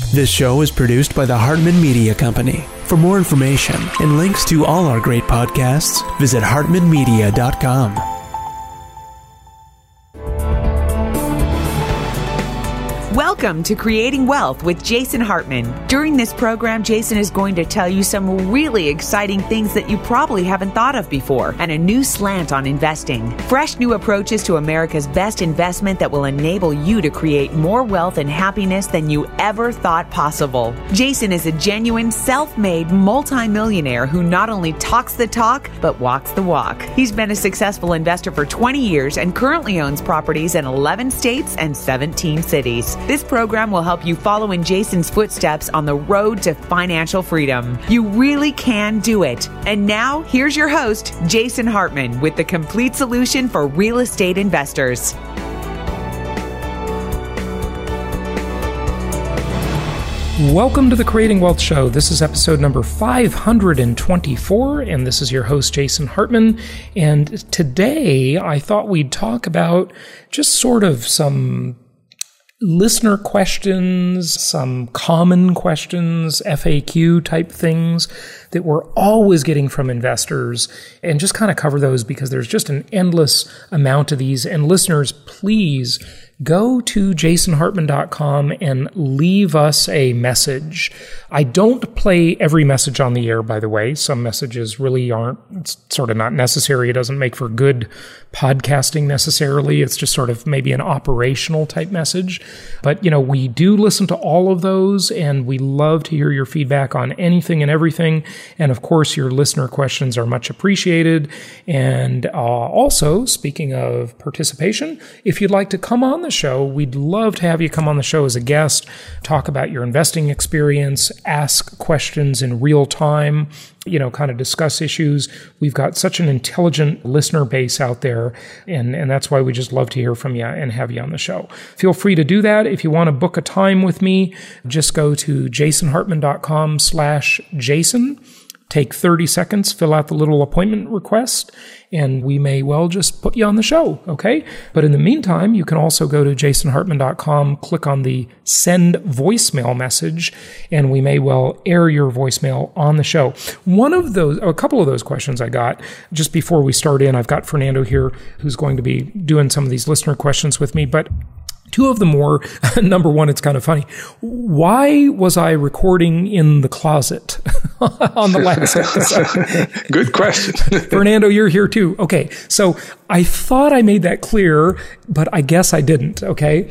This show is produced by the Hartman Media Company. For more information and links to all our great podcasts, visit hartmanmedia.com. Welcome to Creating Wealth with Jason Hartman. During this program, Jason is going to tell you some really exciting things that you probably haven't thought of before and a new slant on investing. Fresh new approaches to America's best investment that will enable you to create more wealth and happiness than you ever thought possible. Jason is a genuine, self-made multimillionaire who not only talks the talk, but walks the walk. He's been a successful investor for 20 years and currently owns properties in 11 states and 17 cities. This program will help you follow in Jason's footsteps on the road to financial freedom. You really can do it. And now, here's your host, Jason Hartman, with the complete solution for real estate investors. Welcome to the Creating Wealth Show. This is episode number 524, and this is your host, Jason Hartman. And today, I thought we'd talk about just sort of some listener questions, some common questions, FAQ type things that we're always getting from investors, and just kind of cover those because there's just an endless amount of these. And listeners, please go to jasonhartman.com and leave us a message. I don't play every message on the air, by the way. Some messages really aren't, it's sort of not necessary. It doesn't make for good podcasting necessarily. It's just sort of maybe an operational type message. But, you know, we do listen to all of those, and we love to hear your feedback on anything and everything. And of course, your listener questions are much appreciated. And also, speaking of participation, if you'd like to come on the show, we'd love to have you come on the show as a guest, talk about your investing experience, ask questions in real time, you know, kind of discuss issues. We've got such an intelligent listener base out there, and that's why we just love to hear from you and have you on the show. Feel free to do that. If you want to book a time with me, just go to jasonhartman.com/Jason. Take 30 seconds, fill out the little appointment request, and we may well just put you on the show, okay? But in the meantime, you can also go to jasonhartman.com, click on the send voicemail message, and we may well air your voicemail on the show. A couple of those questions I got just before we start in, I've got Fernando here who's going to be doing some of these listener questions with me, but two of them were, number one, it's kind of funny. Why was I recording in the closet on the last episode? Good question. Fernando, you're here too. Okay, so I thought I made that clear, but I guess I didn't, okay?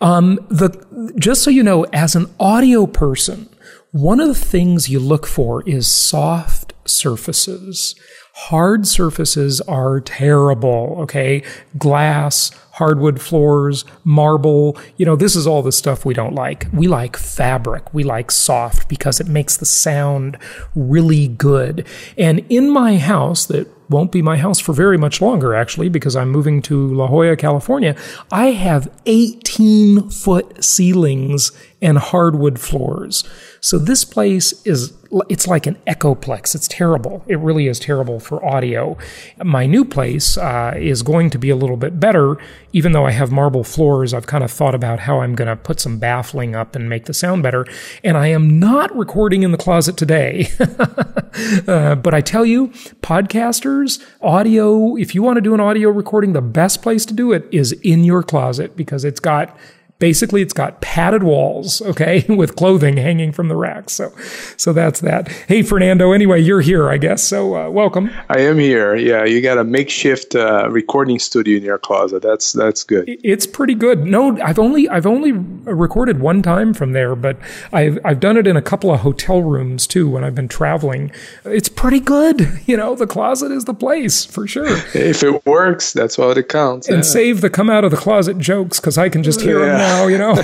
Just so you know, as an audio person, one of the things you look for is soft surfaces. Hard surfaces are terrible, okay? Glass, hardwood floors, marble, you know, this is all the stuff we don't like. We like fabric. We like soft because it makes the sound really good. And in my house, that won't be my house for very much longer, actually, because I'm moving to La Jolla, California, I have 18-foot ceilings and hardwood floors. So this place it's like an echoplex. It's terrible. It really is terrible for audio. My new place is going to be a little bit better. Even though I have marble floors, I've kind of thought about how I'm going to put some baffling up and make the sound better. And I am not recording in the closet today. But I tell you, podcasters, audio, if you want to do an audio recording, the best place to do it is in your closet because it's got padded walls, okay, with clothing hanging from the racks. So that's that. Hey, Fernando, anyway, you're here, I guess. So welcome. I am here. Yeah, you got a makeshift recording studio in your closet. That's good. It's pretty good. No, I've only recorded one time from there, but I've done it in a couple of hotel rooms too when I've been traveling. It's pretty good. You know, the closet is the place for sure. If it works, that's all that counts. And save the come out of the closet jokes because I can just hear them now. You know?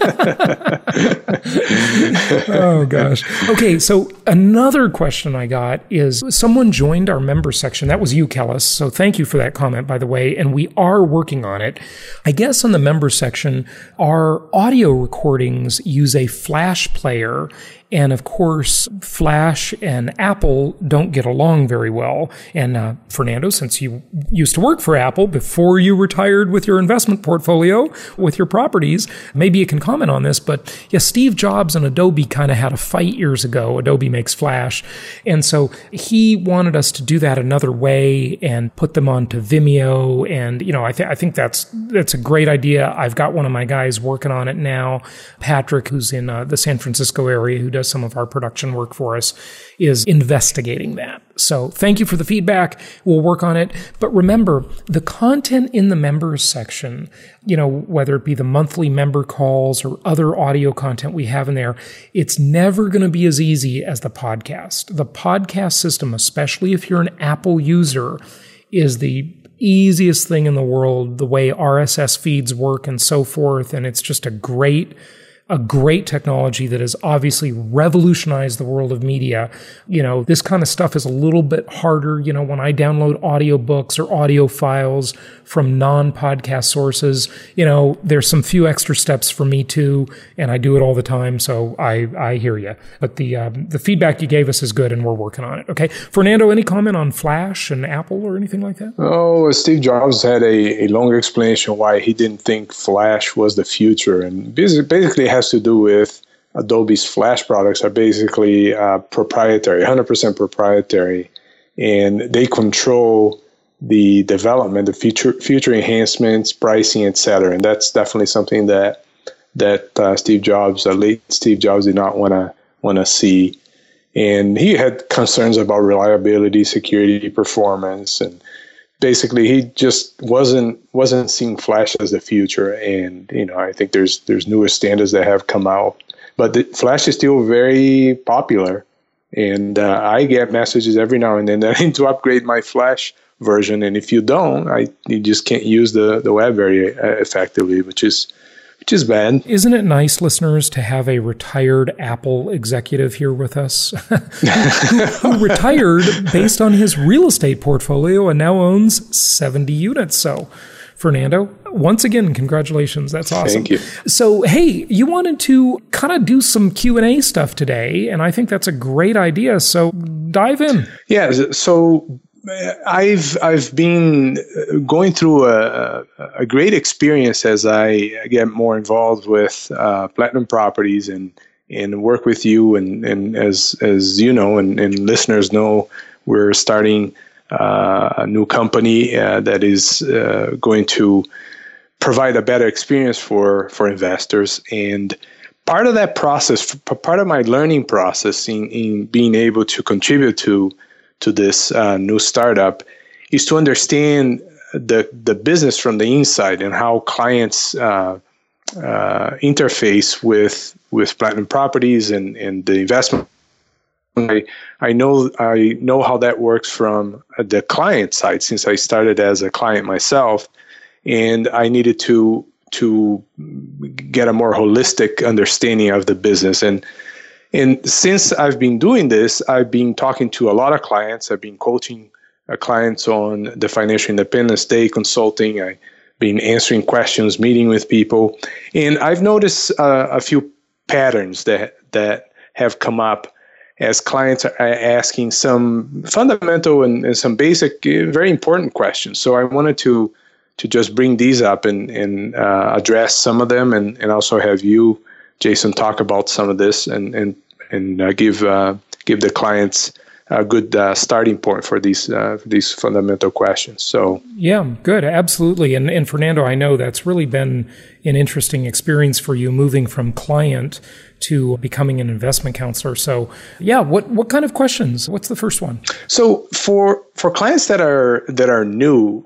Oh, gosh. Okay, so another question I got is someone joined our member section. That was you, Kellis. So thank you for that comment, by the way. And we are working on it. I guess in the member section, our audio recordings use a Flash player. And of course, Flash and Apple don't get along very well. And Fernando, since you used to work for Apple before you retired with your investment portfolio, with your properties, varies. Maybe you can comment on this, but yeah, Steve Jobs and Adobe kind of had a fight years ago. Adobe makes Flash. And so he wanted us to do that another way and put them onto Vimeo. And, I think that's a great idea. I've got one of my guys working on it now. Patrick, who's in the San Francisco area, who does some of our production work for us, is investigating that. So thank you for the feedback. We'll work on it. But remember, the content in the members section, whether it be the monthly member calls or other audio content we have in there, it's never going to be as easy as the podcast. The podcast system, especially if you're an Apple user, is the easiest thing in the world, the way RSS feeds work and so forth. And it's just a great technology that has obviously revolutionized the world of media. This kind of stuff is a little bit harder. When I download audiobooks or audio files from non-podcast sources, there's some few extra steps for me too, and I do it all the time. So I hear you. But the feedback you gave us is good, and we're working on it. Okay, Fernando, any comment on Flash and Apple or anything like that? Oh, Steve Jobs had a longer explanation why he didn't think Flash was the future, and basically it has to do with Adobe's Flash products are basically proprietary, 100% proprietary, and they control the development, the future enhancements, pricing, etc. And that's definitely something that Steve Jobs, late Steve Jobs, did not want to see. And he had concerns about reliability, security, performance, and basically he just wasn't seeing Flash as the future. And I think there's newer standards that have come out, but the Flash is still very popular. And I get messages every now and then that I need to upgrade my Flash version, and if you don't, you just can't use the web very effectively, which is bad. Isn't it nice, listeners, to have a retired Apple executive here with us who retired based on his real estate portfolio and now owns 70 units? So, Fernando, once again, congratulations. That's awesome. Thank you. So, hey, you wanted to kind of do some Q&A stuff today, and I think that's a great idea. So dive in. Yeah, so I've been going through a great experience as I get more involved with Platinum Properties and work with you, and as you know and listeners know, we're starting a new company that is going to provide a better experience for investors. And part of that process, part of my learning process in being able to contribute to this new startup is to understand the business from the inside and how clients interface with Platinum Properties and the investment. I know how that works from the client side, since I started as a client myself, and I needed to get a more holistic understanding of the business. And since I've been doing this, I've been talking to a lot of clients. I've been coaching clients on the financial independence day, consulting. I've been answering questions, meeting with people. And I've noticed a few patterns that have come up as clients are asking some fundamental and some basic, very important questions. So I wanted to just bring these up and address some of them, and also have you, Jason, talk about some of this and give the clients a good starting point for these fundamental questions. So yeah, good, absolutely. And Fernando, I know that's really been an interesting experience for you, moving from client to becoming an investment counselor. So yeah, what kind of questions? What's the first one? So for clients that are new,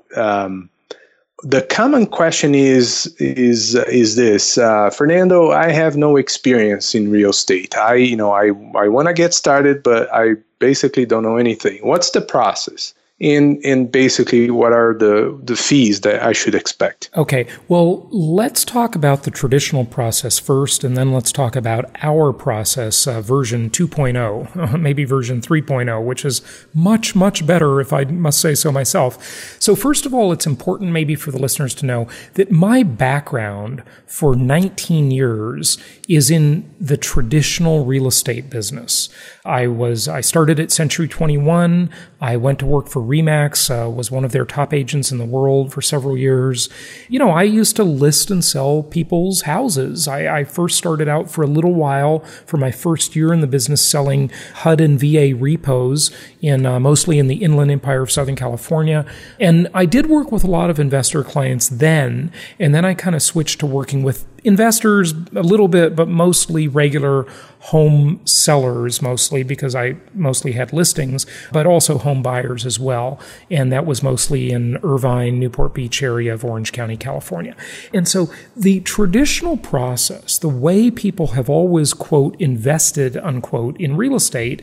the common question is this, Fernando, I have no experience in real estate. I want to get started, but I basically don't know anything. What's the process? And basically, what are the fees that I should expect? Okay, well, let's talk about the traditional process first, and then let's talk about our process, version 2.0, maybe version 3.0, which is much, much better, if I must say so myself. So first of all, it's important maybe for the listeners to know that my background for 19 years is in the traditional real estate business. I started at Century 21. I went to work for RE/MAX, was one of their top agents in the world for several years. I used to list and sell people's houses. I first started out for a little while for my first year in the business selling HUD and VA repos mostly in the Inland Empire of Southern California. And I did work with a lot of investor clients then, and then I kind of switched to working with investors a little bit, but mostly regular home sellers, mostly because I mostly had listings, but also home buyers as well. And that was mostly in Irvine, Newport Beach area of Orange County, California. And so the traditional process, the way people have always, quote, invested, unquote, in real estate,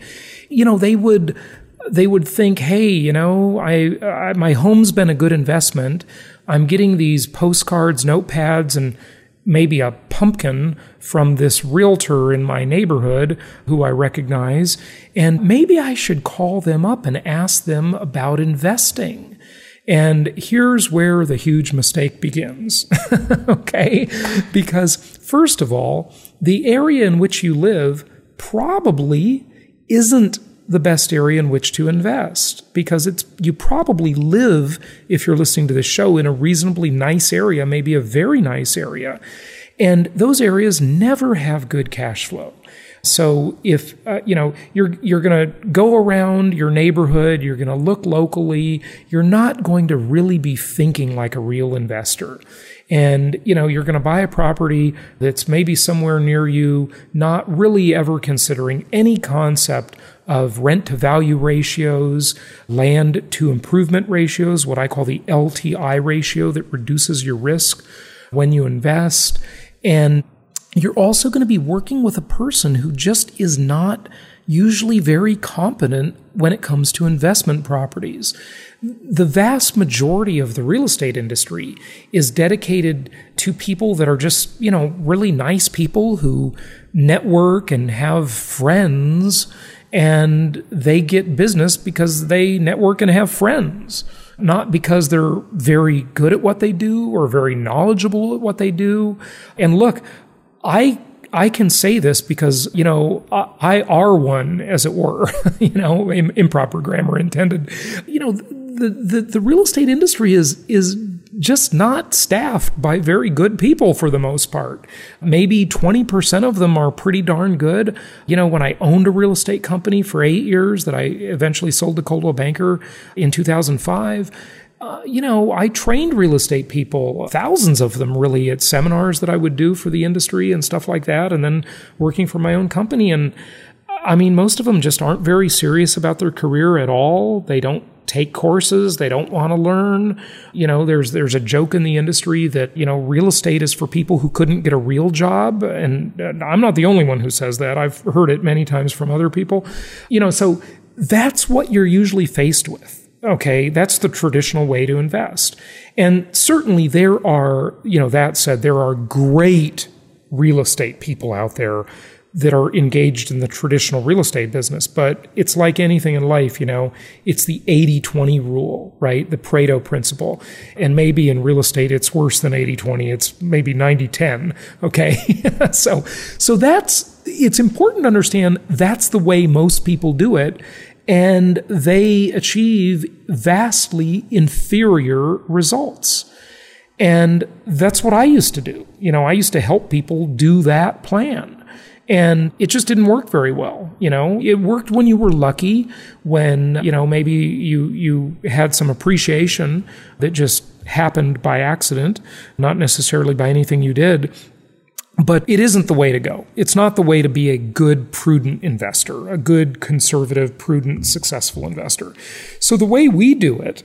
they would think, hey, my home's been a good investment. I'm getting these postcards, notepads, and maybe a pumpkin from this realtor in my neighborhood who I recognize, and maybe I should call them up and ask them about investing. And here's where the huge mistake begins, okay? Because first of all, the area in which you live probably isn't the best area in which to invest, because you probably live, if you're listening to this show, in a reasonably nice area, maybe a very nice area. And those areas never have good cash flow. So if, you're going to go around your neighborhood, you're going to look locally, you're not going to really be thinking like a real investor. And, you're going to buy a property that's maybe somewhere near you, not really ever considering any concept of rent to value ratios, land to improvement ratios, what I call the LTI ratio that reduces your risk when you invest. And you're also going to be working with a person who just is not usually very competent when it comes to investment properties. The vast majority of the real estate industry is dedicated to people that are just, really nice people who network and have friends, and they get business because they network and have friends, not because they're very good at what they do or very knowledgeable at what they do. And look, I can say this because, I are one, as it were, improper grammar intended. The real estate industry is just not staffed by very good people for the most part. Maybe 20% of them are pretty darn good. When I owned a real estate company for 8 years that I eventually sold to Coldwell Banker in 2005, I trained real estate people, thousands of them really, at seminars that I would do for the industry and stuff like that, and then working for my own company. And most of them just aren't very serious about their career at all. They don't take courses. They don't want to learn. There's a joke in the industry that, real estate is for people who couldn't get a real job. And I'm not the only one who says that. I've heard it many times from other people. So that's what you're usually faced with. Okay, that's the traditional way to invest. And certainly there are, that said, there are great real estate people out there that are engaged in the traditional real estate business. But it's like anything in life, it's the 80-20 rule, right? The Pareto principle. And maybe in real estate, it's worse than 80-20. It's maybe 90-10, okay? So it's important to understand that's the way most people do it. And they achieve vastly inferior results. And that's what I used to do. I used to help people do that plan. And it just didn't work very well. It worked when you were lucky, when, maybe you had some appreciation that just happened by accident, not necessarily by anything you did. But it isn't the way to go. It's not the way to be a good, prudent investor, a good, conservative, prudent, successful investor. So the way we do it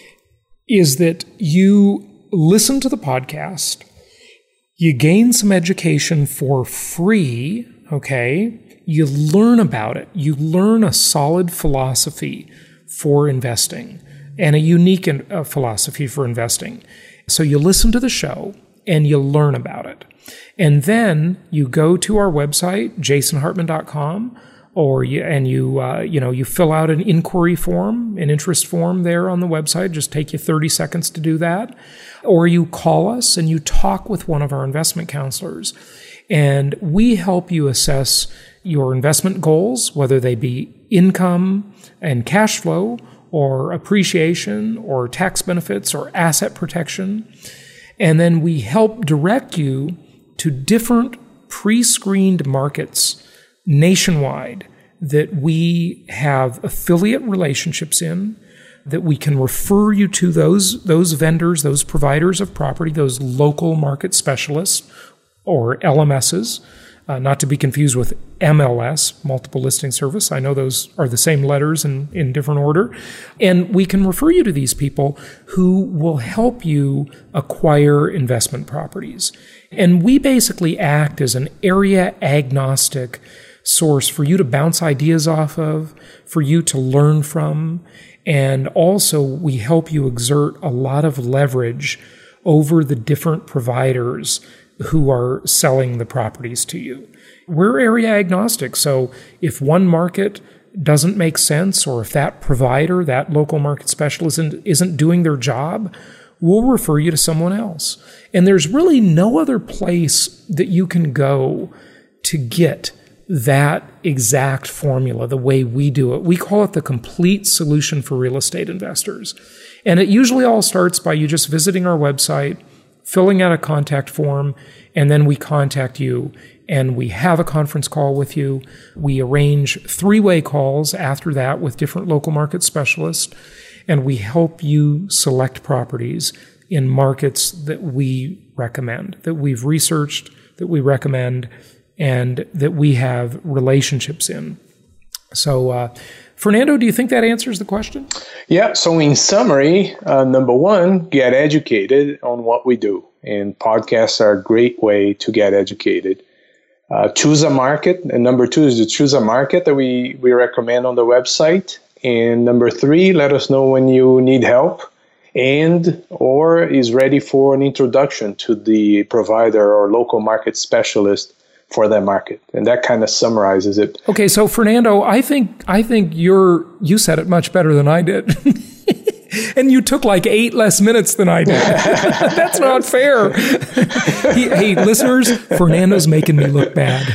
is that you listen to the podcast, you gain some education for free, okay? You learn about it. You learn a solid philosophy for investing and a unique philosophy for investing. So you listen to the show and you learn about it. And then you go to our website, jasonhartman.com, or you fill out an inquiry form, an interest form there on the website. Just take you 30 seconds to do that. Or you call us and you talk with one of our investment counselors. And we help you assess your investment goals, whether they be income and cash flow, or appreciation or tax benefits or asset protection. And then we help direct you to different pre-screened markets nationwide that we have affiliate relationships in, that we can refer you to those vendors, those providers of property, those local market specialists or LMSs, not to be confused with MLS, multiple listing service. I know those are the same letters in different order. And we can refer you to these people who will help you acquire investment properties. And we basically act as an area agnostic source for you to bounce ideas off of, for you to learn from. And also we help you exert a lot of leverage over the different providers who are selling the properties to you. We're area agnostic, so if one market doesn't make sense, or if that provider, that local market specialist isn't doing their job, we'll refer you to someone else. And there's really no other place that you can go to get that exact formula the way we do it. We call it the complete solution for real estate investors. And it usually all starts by you just visiting our website, filling out a contact form, and then we contact you and we have a conference call with you. We arrange 3-way calls after that with different local market specialists, and we help you select properties in markets that we recommend, that we've researched, that we recommend, and that we have relationships in. So, Fernando, do you think that answers the question? Yeah. So in summary, number one, get educated on what we do. And podcasts are a great way to get educated. Choose a market. And number two is to choose a market that we recommend on the website. And number three, let us know when you need help or is ready for an introduction to the provider or local market specialist for that market. And that kind of summarizes it. Okay, so Fernando, I think you said it much better than I did. And you took like 8 less minutes than I did. That's not fair. Hey, listeners, Fernando's making me look bad.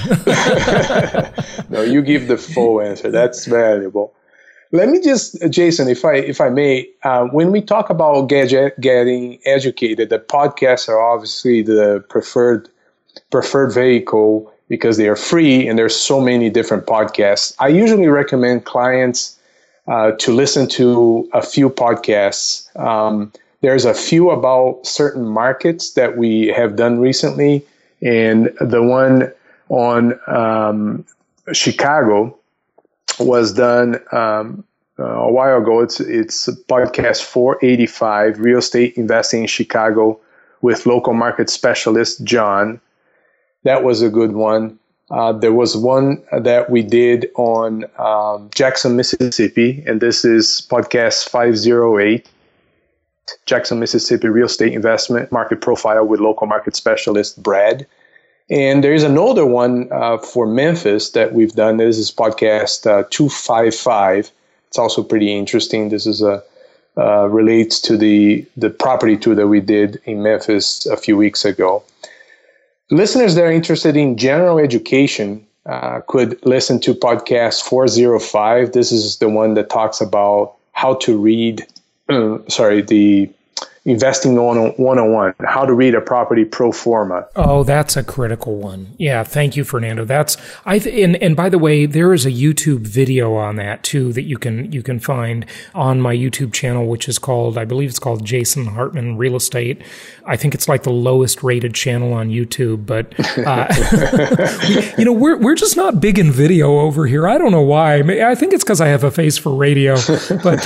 No, you give the full answer. That's valuable. Let me just, Jason, if I may, when we talk about getting educated, the podcasts are obviously the preferred vehicle because they are free and there's so many different podcasts. I usually recommend clients to listen to a few podcasts. There's a few about certain markets that we have done recently, and the one on Chicago was done a while ago. It's podcast 485, Real Estate Investing in Chicago, with local market specialist John. That was a good one. There was one that we did on Jackson, Mississippi, and this is podcast 508, Jackson, Mississippi Real Estate Investment Market Profile with local market specialist Brad. And there's an older one for Memphis that we've done. This is podcast 255. It's also pretty interesting. This is relates to the property tour that we did in Memphis a few weeks ago. Listeners that are interested in general education could listen to podcast 405. This is the one that talks about how to read, the Investing 101, how to read a property pro forma. Oh, that's a critical one. Yeah, thank you, Fernando. And by the way, there is a YouTube video on that too that you can find on my YouTube channel, which is I believe it's called Jason Hartman Real Estate. I think it's like the lowest rated channel on YouTube, but we're just not big in video over here. I don't know why. I think it's because I have a face for radio, but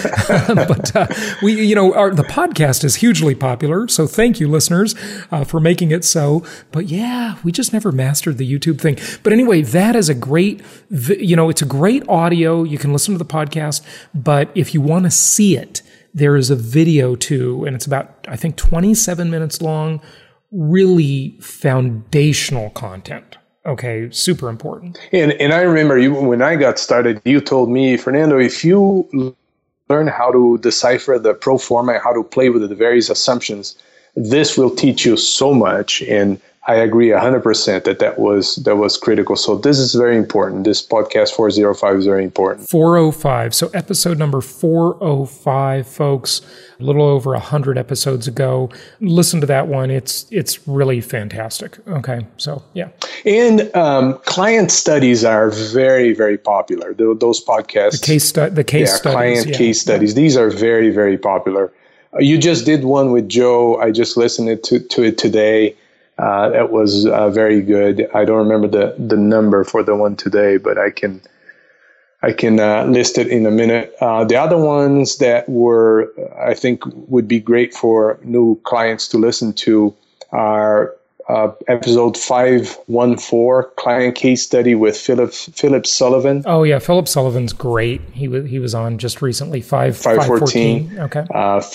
the podcast is hugely popular. So thank you, listeners, for making it so. But yeah, we just never mastered the YouTube thing. But anyway, that is a great, it's a great audio. You can listen to the podcast, but if you want to see it, there is a video too, and it's about, I think, 27 minutes long, really foundational content. Okay, super important. And I remember when I got started, you told me, Fernando, if you learn how to decipher the pro forma, how to play with the various assumptions, this will teach you so much. And I agree 100% that was critical. So this is very important. This podcast 405 is very important. 405. So episode number 405, folks, a little over 100 episodes ago. Listen to that one. It's really fantastic. Okay. So, yeah. And client studies are very, very popular. Those podcasts. The case studies. Client case studies. These are very, very popular. You just did one with Joe. I just listened to it today. That was very good. I don't remember the number for the one today, but I can list it in a minute. The other ones that I think would be great for new clients to listen to are episode 514, client case study with Philip Sullivan. Oh yeah, Philip Sullivan's great. He was on just recently. 514. Okay.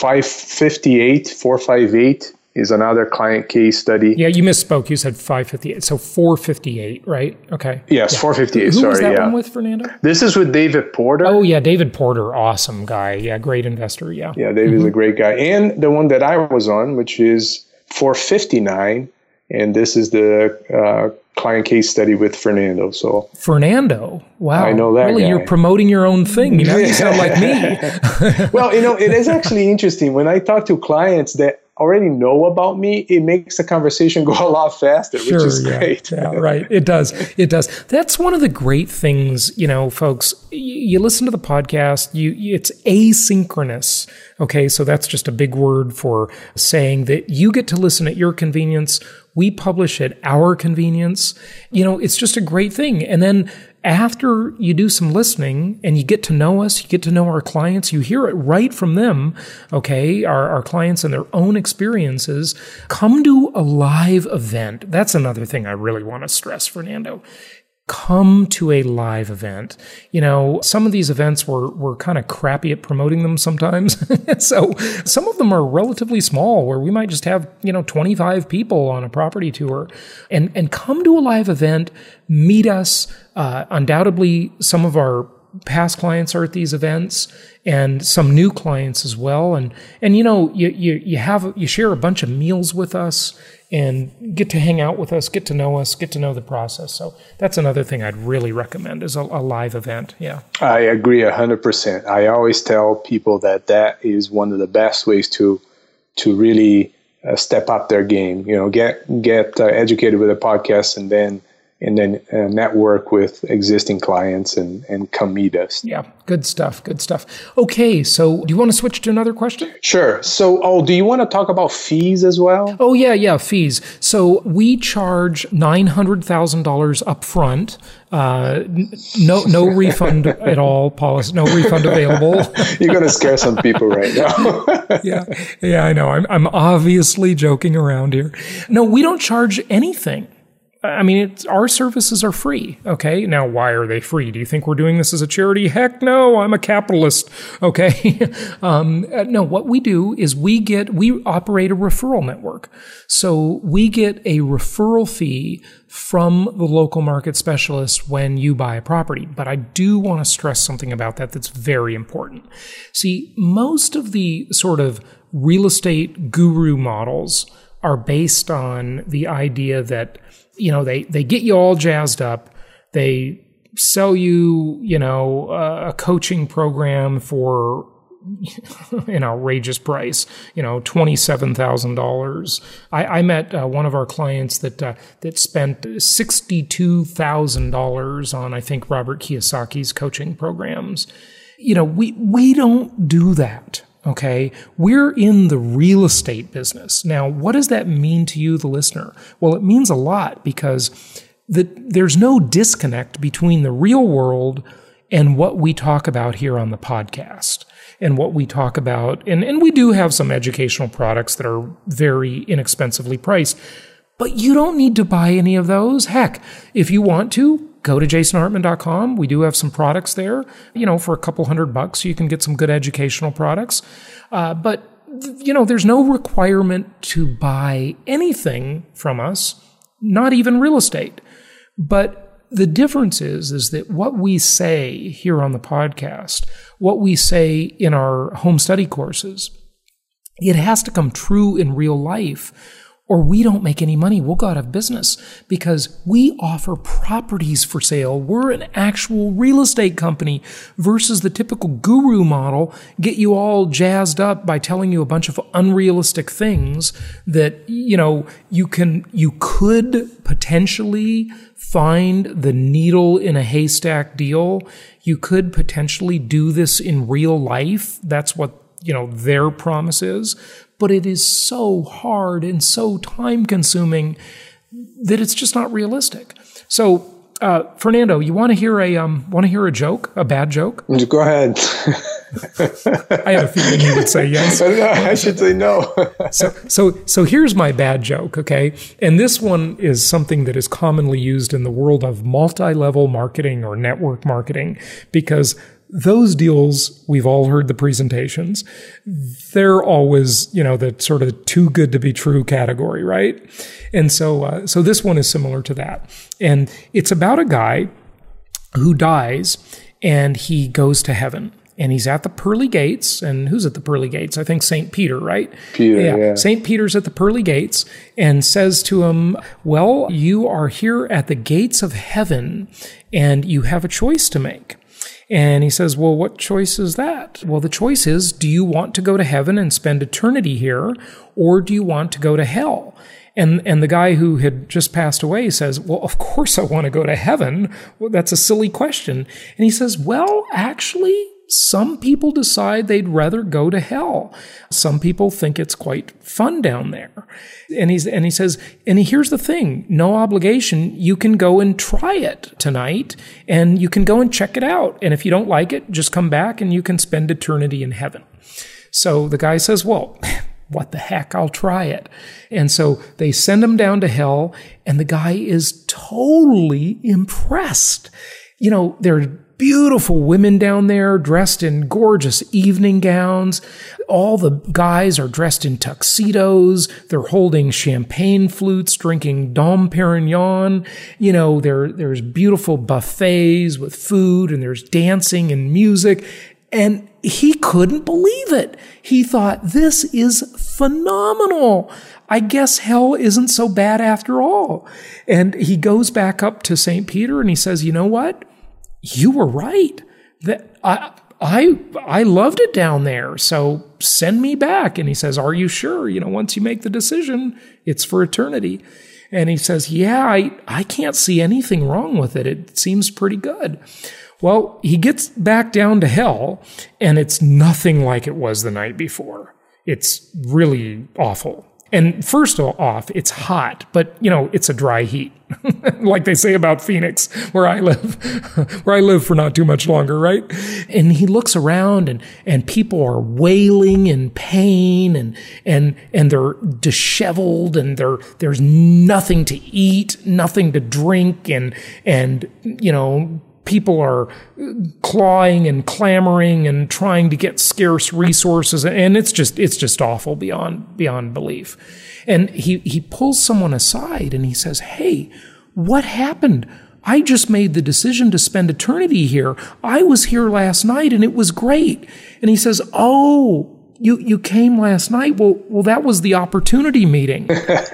458 is another client case study. Yeah, you misspoke. You said 558. So 458, right? Okay. Yes, yeah. 458. Who was that one with, Fernando? This is with David Porter. Oh, yeah, David Porter. Awesome guy. Yeah, great investor. Yeah. Yeah, David's a great guy. And the one that I was on, which is 459, and this is the client case study with Fernando. So Fernando, wow! I know that. Really, guy. You're promoting your own thing. You sound like me. Well, it is actually interesting when I talk to clients that already know about me. It makes the conversation go a lot faster, which is great. Yeah, right. It does. It does. That's one of the great things, folks. You listen to the podcast. It's asynchronous. Okay, so that's just a big word for saying that you get to listen at your convenience. We publish at our convenience. It's just a great thing. And then after you do some listening and you get to know us, you get to know our clients, you hear it right from them, okay, our clients and their own experiences, come to a live event. That's another thing I really want to stress, Fernando. Come to a live event. Some of these events we're kind of crappy at promoting them sometimes. So some of them are relatively small where we might just have, 25 people on a property tour and come to a live event, meet us. Undoubtedly, some of our past clients are at these events and some new clients as well. And you share a bunch of meals with us and get to hang out with us, get to know the process. So that's another thing I'd really recommend is a live event. Yeah. I agree 100%. I always tell people that is one of the best ways to really step up their game, get educated with a podcast and then network with existing clients and come meet us. Yeah, good stuff. Okay, so do you want to switch to another question? Sure. So, do you want to talk about fees as well? Oh, yeah, fees. So we charge $900,000 up front. No refund at all, policy. No refund available. You're going to scare some people right now. Yeah, I know. I'm obviously joking around here. No, we don't charge anything. I mean, our services are free, okay? Now, why are they free? Do you think we're doing this as a charity? Heck no, I'm a capitalist, okay? No, what we do is we operate a referral network. So we get a referral fee from the local market specialist when you buy a property. But I do want to stress something about that's very important. See, most of the sort of real estate guru models are based on the idea that they get you all jazzed up. They sell you, a coaching program for an outrageous price, $27,000. I met one of our clients that spent $62,000 on, I think, Robert Kiyosaki's coaching programs. We don't do that. Okay, we're in the real estate business. Now, what does that mean to you, the listener? Well, it means a lot because there's no disconnect between the real world and what we talk about here on the podcast and what we talk about. And we do have some educational products that are very inexpensively priced, but you don't need to buy any of those. Heck, if you want to, go to jasonhartman.com. We do have some products there, for a couple $100 you can get some good educational products. But there's no requirement to buy anything from us, not even real estate. But the difference is that what we say here on the podcast, what we say in our home study courses, it has to come true in real life. or we don't make any money. We'll go out of business because we offer properties for sale. We're an actual real estate company versus the typical guru model, get you all jazzed up by telling you a bunch of unrealistic things that, you could potentially find the needle in a haystack deal. You could potentially do this in real life. That's what, their promise is. But it is so hard and so time consuming that it's just not realistic. So, Fernando, you want to hear a joke, a bad joke? Go ahead. I had a feeling you would say yes. I should say no. So here's my bad joke, okay? And this one is something that is commonly used in the world of multi-level marketing or network marketing, because those deals, we've all heard the presentations. They're always, the sort of too good to be true category, right? And so this one is similar to that. And it's about a guy who dies and he goes to heaven. And he's at the pearly gates. And who's at the pearly gates? I think St. Peter, right? Peter, yeah. St. Peter's at the pearly gates and says to him, well, you are here at the gates of heaven and you have a choice to make. And he says, well, what choice is that? Well, the choice is, do you want to go to heaven and spend eternity here, or do you want to go to hell? And the guy who had just passed away says, well, of course I want to go to heaven. Well, that's a silly question. And he says, well, actually, some people decide they'd rather go to hell. Some people think it's quite fun down there. And he says, here's the thing, no obligation. You can go and try it tonight and you can go and check it out. And if you don't like it, just come back and you can spend eternity in heaven. So the guy says, well, what the heck, I'll try it. And so they send him down to hell and the guy is totally impressed. There are beautiful women down there dressed in gorgeous evening gowns. All the guys are dressed in tuxedos. They're holding champagne flutes, drinking Dom Perignon. There's beautiful buffets with food and there's dancing and music. And he couldn't believe it. He thought, this is phenomenal. I guess hell isn't so bad after all. And he goes back up to St. Peter and he says, you know what? You were right. That I loved it down there. So send me back. And he says, are you sure? Once you make the decision, it's for eternity. And he says, yeah, I can't see anything wrong with it. It seems pretty good. Well, he gets back down to hell and it's nothing like it was the night before. It's really awful. And first off, it's hot, but it's a dry heat. Like they say about Phoenix, where I live for not too much longer, right? And he looks around and people are wailing in pain and they're disheveled and there's nothing to eat, nothing to drink and people are clawing and clamoring and trying to get scarce resources, and it's just awful beyond belief. And he pulls someone aside and he says, "Hey, what happened? I just made the decision to spend eternity here. I was here last night and it was great." And he says, "Oh, you came last night. Well, that was the opportunity meeting."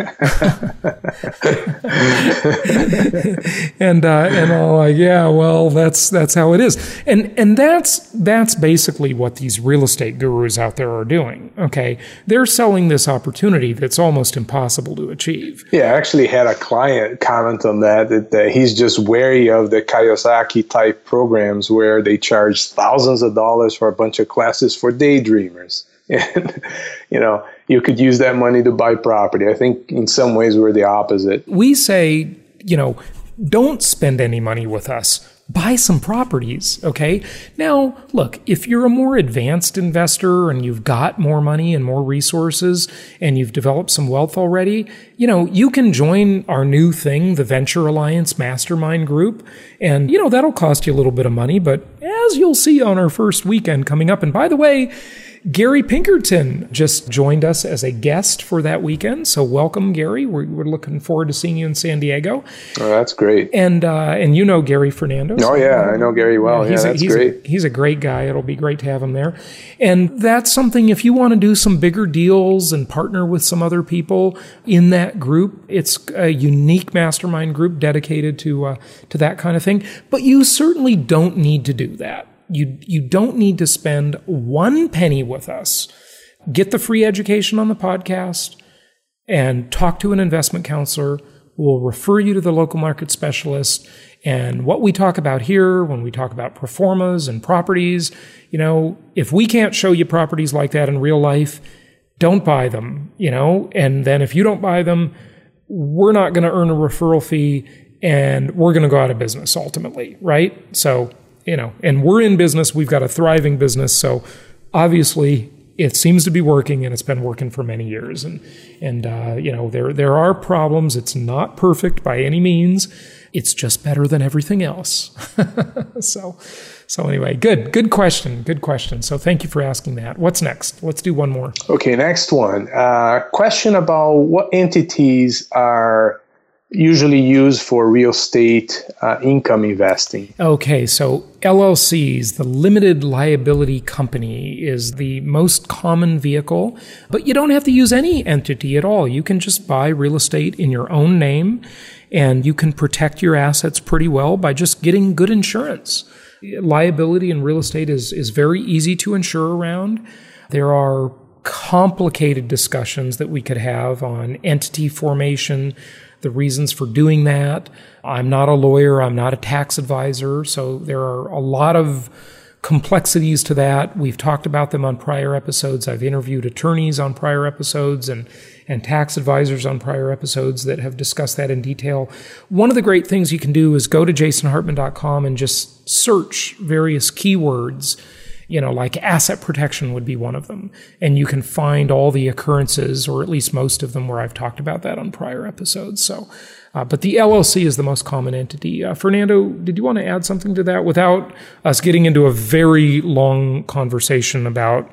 and all like, yeah, well, that's how it is. And that's basically what these real estate gurus out there are doing. Okay. They're selling this opportunity that's almost impossible to achieve. Yeah. I actually had a client comment on that he's just wary of the Kiyosaki type programs where they charge thousands of dollars for a bunch of classes for daydreamers. And, you could use that money to buy property. I think in some ways we're the opposite. We say, don't spend any money with us. Buy some properties, okay? Now, look, if you're a more advanced investor and you've got more money and more resources and you've developed some wealth already, you can join our new thing, the Venture Alliance Mastermind Group. And, that'll cost you a little bit of money, but as you'll see on our first weekend coming up, and by the way, Gary Pinkerton just joined us as a guest for that weekend. So welcome, Gary. We're looking forward to seeing you in San Diego. Oh, that's great. And you know Gary Fernando. Oh, yeah. I know Gary well. Yeah, that's great. He's a great guy. It'll be great to have him there. And that's something, if you want to do some bigger deals and partner with some other people in that group, it's a unique mastermind group dedicated to that kind of thing. But you certainly don't need to do that. You don't need to spend one penny with us. Get the free education on the podcast and talk to an investment counselor who will refer you to the local market specialist. And what we talk about here, when we talk about pro formas and properties, if we can't show you properties like that in real life, don't buy them, and then if you don't buy them, we're not going to earn a referral fee and we're going to go out of business ultimately, right? So, and we're in business, we've got a thriving business. So obviously it seems to be working, and it's been working for many years. And there are problems. It's not perfect by any means. It's just better than everything else. So anyway, good question. Good question. So thank you for asking that. What's next? Let's do one more. Okay, next one. Question about what entities are usually used for real estate income investing. Okay, so LLCs, the limited liability company, is the most common vehicle, but you don't have to use any entity at all. You can just buy real estate in your own name, and you can protect your assets pretty well by just getting good insurance. Liability in real estate is very easy to insure around. There are complicated discussions that we could have on entity formation, the reasons for doing that. I'm not a lawyer. I'm not a tax advisor. So there are a lot of complexities to that. We've talked about them on prior episodes. I've interviewed attorneys on prior episodes and tax advisors on prior episodes that have discussed that in detail. One of the great things you can do is go to jasonhartman.com and just search various keywords. Like asset protection would be one of them. And you can find all the occurrences, or at least most of them, where I've talked about that on prior episodes. So, but the LLC is the most common entity. Fernando, did you want to add something to that without us getting into a very long conversation about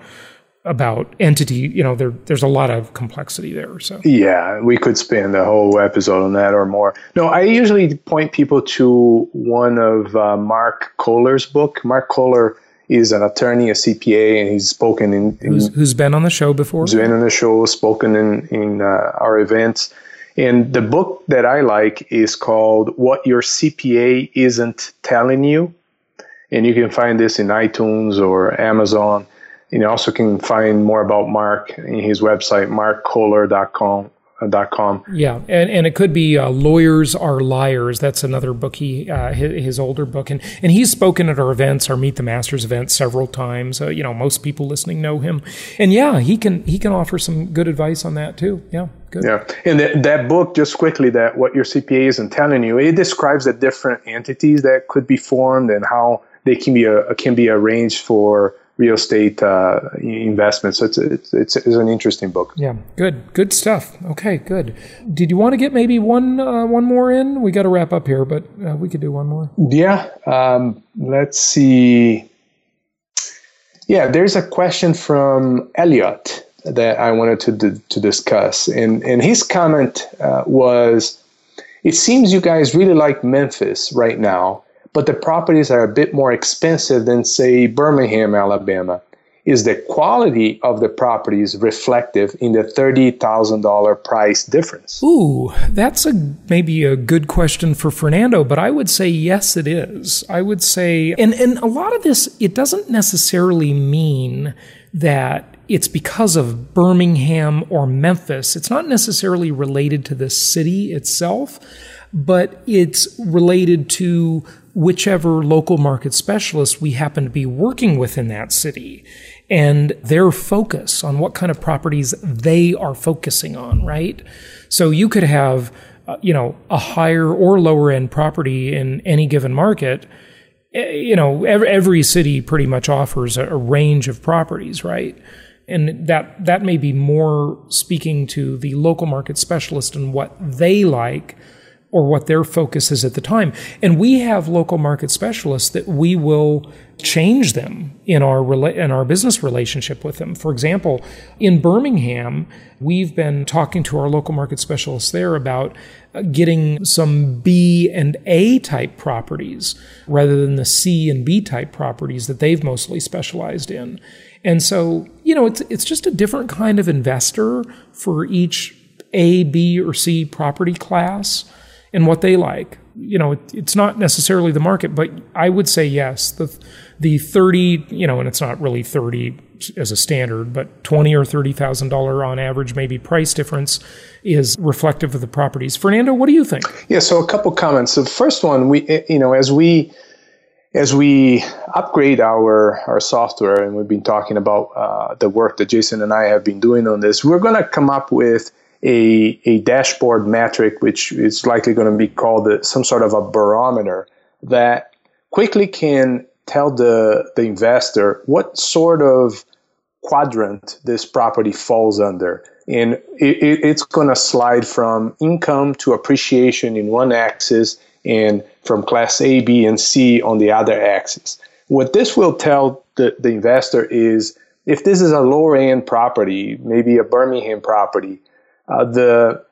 entity? There's a lot of complexity there. So yeah, we could spend a whole episode on that or more. No, I usually point people to one of Mark Kohler's book. Mark Kohler is an attorney, a CPA, and he's spoken in who's been on the show before. Who's been on the show, spoken in our events. And the book that I like is called What Your CPA Isn't Telling You. And you can find this in iTunes or Amazon. And you also can find more about Mark in his website, markkohler.com. Yeah, and it could be Lawyers Are Liars. That's another book, his older book. And he's spoken at our events, our Meet the Masters events, several times. Most people listening know him. And yeah, he can offer some good advice on that too. Yeah, good. Yeah, and that book, just quickly, that What Your CPA Isn't Telling You, it describes the different entities that could be formed and how they can be arranged for real estate investments. So it's an interesting book. Yeah, good stuff. Okay, good. Did you want to get maybe one more in? We got to wrap up here, but we could do one more. Yeah. Let's see. Yeah, there's a question from Elliot that I wanted to discuss, and his comment was, it seems you guys really like Memphis right now, but the properties are a bit more expensive than, say, Birmingham, Alabama. Is the quality of the properties reflective in the $30,000 price difference? Ooh, that's maybe a good question for Fernando, but I would say yes, it is. I would say, and a lot of this, it doesn't necessarily mean that it's because of Birmingham or Memphis. It's not necessarily related to the city itself, but it's related to whichever local market specialist we happen to be working with in that city and their focus on what kind of properties they are focusing on, right? So you could have, a higher or lower end property in any given market. Every city pretty much offers a range of properties, right? And that may be more speaking to the local market specialist and what they like or what their focus is at the time. And we have local market specialists that we will change them in our business relationship with them. For example, in Birmingham, we've been talking to our local market specialists there about getting some B and A type properties rather than the C and B type properties that they've mostly specialized in. And so, it's just a different kind of investor for each A, B, or C property class and what they like. It's not necessarily the market, but I would say yes, the 30, and it's not really 30 as a standard, but $20,000 or $30,000 on average, maybe price difference is reflective of the properties. Fernando, what do you think? Yeah, so a couple comments. The first one, as we upgrade our software, and we've been talking about the work that Jason and I have been doing on this, we're going to come up with a dashboard metric, which is likely going to be called some sort of a barometer that quickly can tell the investor what sort of quadrant this property falls under. And it's going to slide from income to appreciation in one axis and from class A, B, and C on the other axis. What this will tell the investor is if this is a lower end property, maybe a Birmingham property, the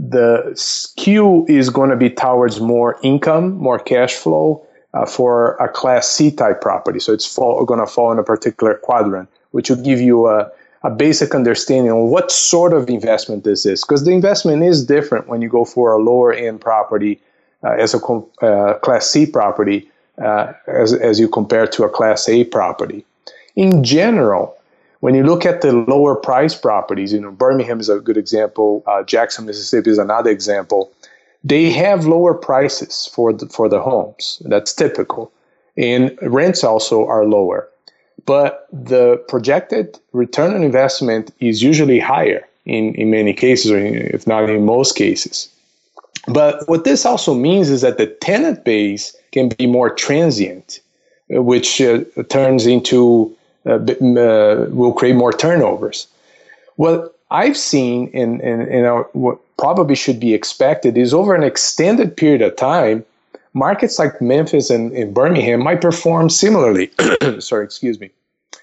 skew is going to be towards more income, more cash flow for a class C type property. So it's going to fall in a particular quadrant, which will give you a basic understanding of what sort of investment this is. Because the investment is different when you go for a lower end property as a class C property as you compare to a class A property. In general, when you look at the lower price properties, Birmingham is a good example. Jackson, Mississippi is another example. They have lower prices for the homes. That's typical. And rents also are lower. But the projected return on investment is usually higher in many cases, or if not in most cases. But what this also means is that the tenant base can be more transient, which turns into will create more turnovers. What I've seen, and what probably should be expected, is over an extended period of time, markets like Memphis and Birmingham might perform similarly. Sorry, excuse me.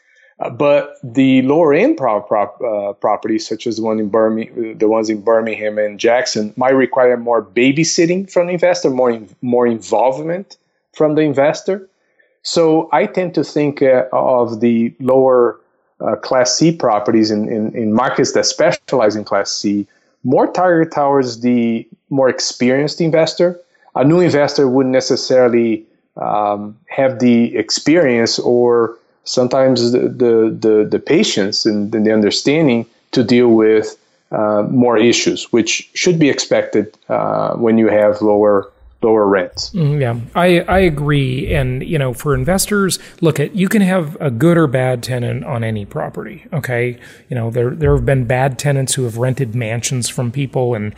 But the lower end properties, such as the ones in Birmingham and Jackson, might require more babysitting from the investor, more involvement from the investor. So I tend to think of the lower Class C properties in markets that specialize in Class C, more targeted towards the more experienced investor. A new investor wouldn't necessarily have the experience or sometimes the patience and the understanding to deal with more issues, which should be expected when you have lower rents. Yeah, I agree. And, for investors, you can have a good or bad tenant on any property. Okay. There have been bad tenants who have rented mansions from people and,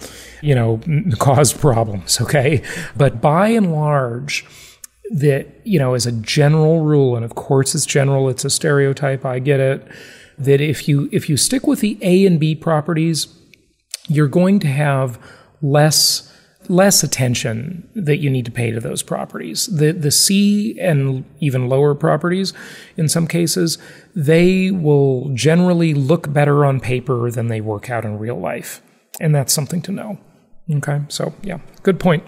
caused problems. Okay. But by and large, that, as a general rule, and of course it's general, it's a stereotype, I get it, that if you stick with the A and B properties, you're going to have less attention that you need to pay to those properties. The C and even lower properties, in some cases, they will generally look better on paper than they work out in real life. And that's something to know. Okay, so yeah, good point.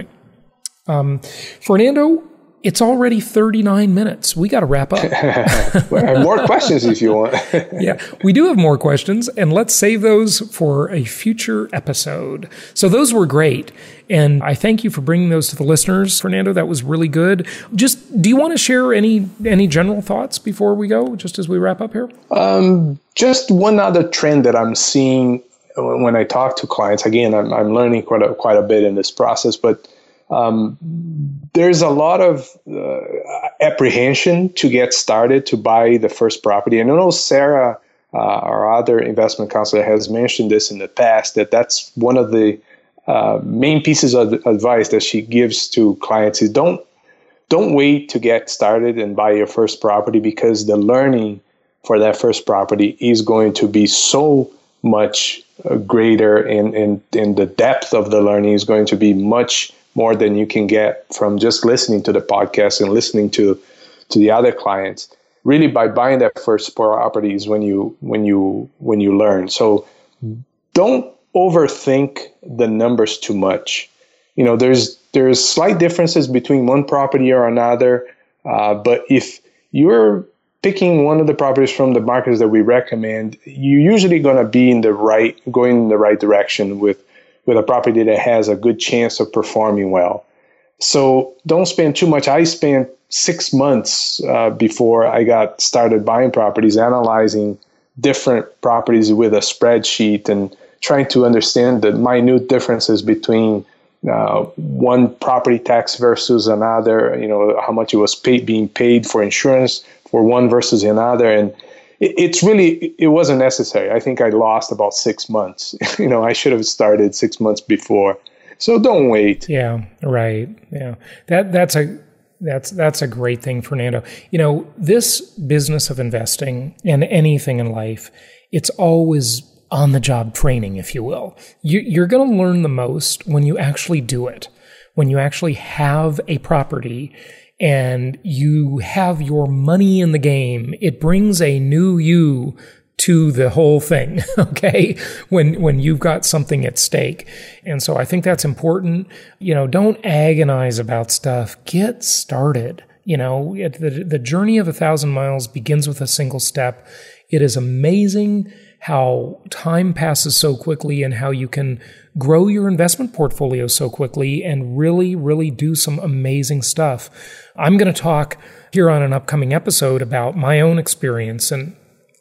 Fernando, it's already 39 minutes. We got to wrap up. Well, I have more questions if you want. Yeah, we do have more questions, and let's save those for a future episode. So those were great, and I thank you for bringing those to the listeners, Fernando. That was really good. Just, do you want to share any general thoughts before we go, just as we wrap up here? Just one other trend that I'm seeing when I talk to clients. Again, I'm learning quite a bit in this process, but there's a lot of apprehension to get started to buy the first property. And I know Sarah, our other investment counselor, has mentioned this in the past, that's one of the main pieces of advice that she gives to clients is don't wait to get started and buy your first property, because the learning for that first property is going to be so much greater, and the depth of the learning is going to be much more than you can get from just listening to the podcast and listening to the other clients. Really, by buying that first property is when you learn. So don't overthink the numbers too much. There's slight differences between one property or another, but if you're picking one of the properties from the markets that we recommend, you're usually going to be going in the right direction with a property that has a good chance of performing well. So don't spend too much. I spent 6 months before I got started buying properties, analyzing different properties with a spreadsheet and trying to understand the minute differences between one property tax versus another, how much it was being paid for insurance for one versus another. And it wasn't necessary. I think I lost about 6 months. I should have started 6 months before. So don't wait. Yeah, right. Yeah. That's a great thing, Fernando. This business of investing and anything in life, it's always on-the-job training, if you will. You're going to learn the most when you actually do it, when you actually have a property and you have your money in the game. It brings a new you to the whole thing, okay? When you've got something at stake. And so I think that's important. Don't agonize about stuff. Get started. The journey of 1,000 miles begins with a single step. It is amazing how time passes so quickly and how you can grow your investment portfolio so quickly and really, really do some amazing stuff. I'm going to talk here on an upcoming episode about my own experience and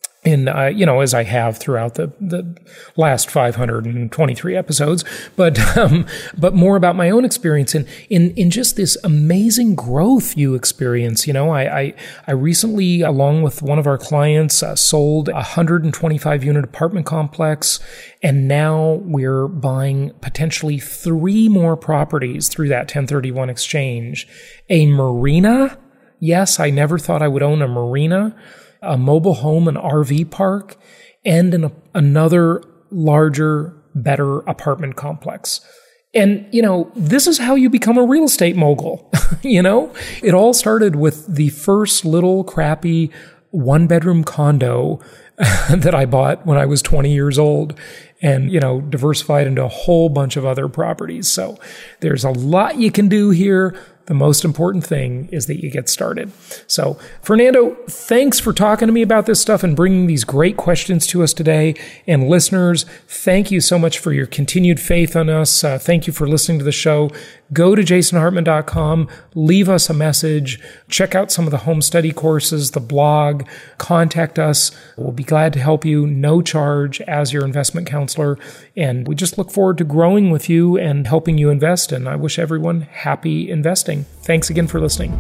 as I have throughout the last 523 episodes, but more about my own experience in just this amazing growth you experience. I recently, along with one of our clients, sold a 125 unit apartment complex, and now we're buying potentially 3 more properties through that 1031 exchange. A marina. Yes, I never thought I would own a marina. A mobile home and RV park, and another larger, better apartment complex. And, this is how you become a real estate mogul. It all started with the first little crappy 1-bedroom condo that I bought when I was 20 years old and, diversified into a whole bunch of other properties. So there's a lot you can do here. The most important thing is that you get started. So, Fernando, thanks for talking to me about this stuff and bringing these great questions to us today. And listeners, thank you so much for your continued faith on us. Thank you for listening to the show. Go to jasonhartman.com, leave us a message, check out some of the home study courses, the blog, contact us. We'll be glad to help you, no charge, as your investment counselor. And we just look forward to growing with you and helping you invest. And I wish everyone happy investing. Thanks again for listening.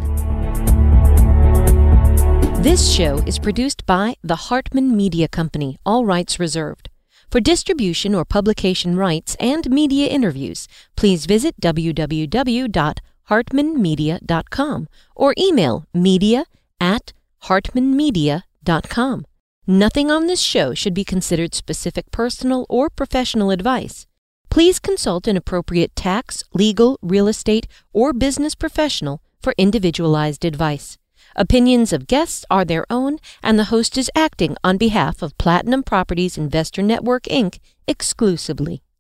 This show is produced by the Hartman Media Company, all rights reserved. For distribution or publication rights and media interviews, please visit www.hartmanmedia.com or email media@hartmanmedia.com. Nothing on this show should be considered specific personal or professional advice. Please consult an appropriate tax, legal, real estate, or business professional for individualized advice. Opinions of guests are their own, and the host is acting on behalf of Platinum Properties Investor Network, Inc. exclusively.